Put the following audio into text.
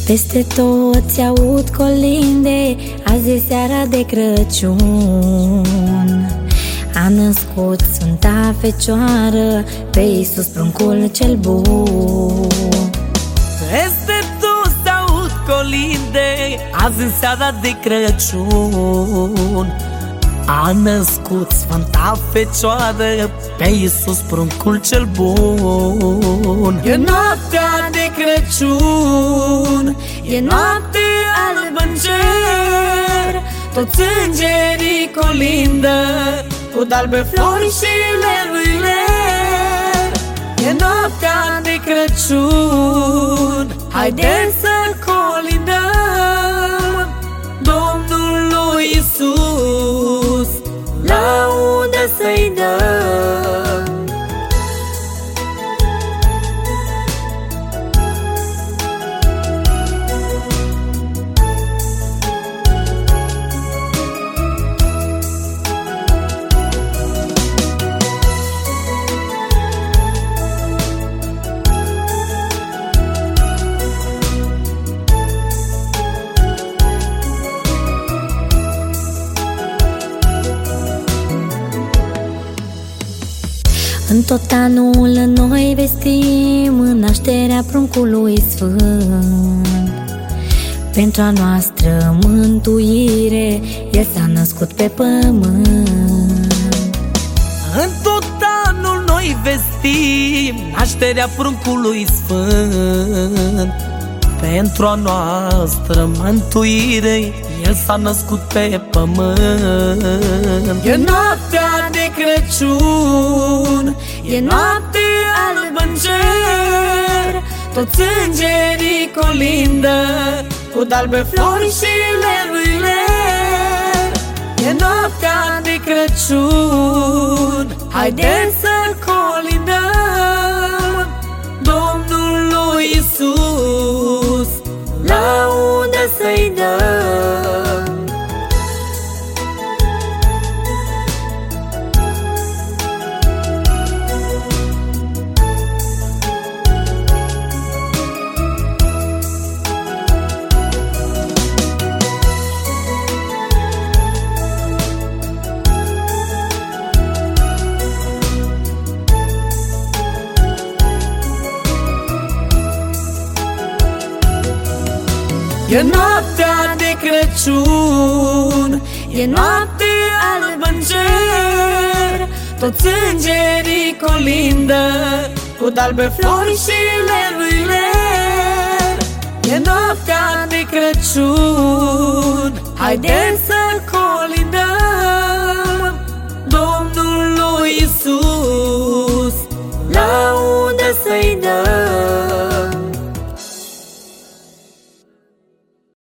Peste tot se aud colinde, azi e seara de Crăciun. A născut Sfânta Fecioară pe Iisus pruncul cel bun. Peste tot se aud colinde, azi în seara de Crăciun. A născut Sfânta Fecioară pe Iisus pruncul cel bun. E noaptea de Crăciun, e noapte albă în cer, toți îngerii colindă cu albe flori și leruile. E noaptea de Crăciun, haideți să colindăm Domnul lui Iisus, laudă să-i dăm. În tot anul noi vestim nașterea pruncului sfânt. Pentru a noastră mântuire El s-a născut pe pământ. În tot anul noi vestim nașterea pruncului sfânt. Pentru a noastră mântuire El s-a născut pe pământ. E noaptea de Crăciun, e noapte albă în cer, toți îngerii colindă cu albe flori și leruile. E noaptea de Crăciun, haideți să colindăm Domnul lui Iisus, laudă să-i dăm. E noaptea de Crăciun, e noapte albă în cer, toți îngerii colindă cu albe flori și leruile. E noaptea de Crăciun, haideți să colindăm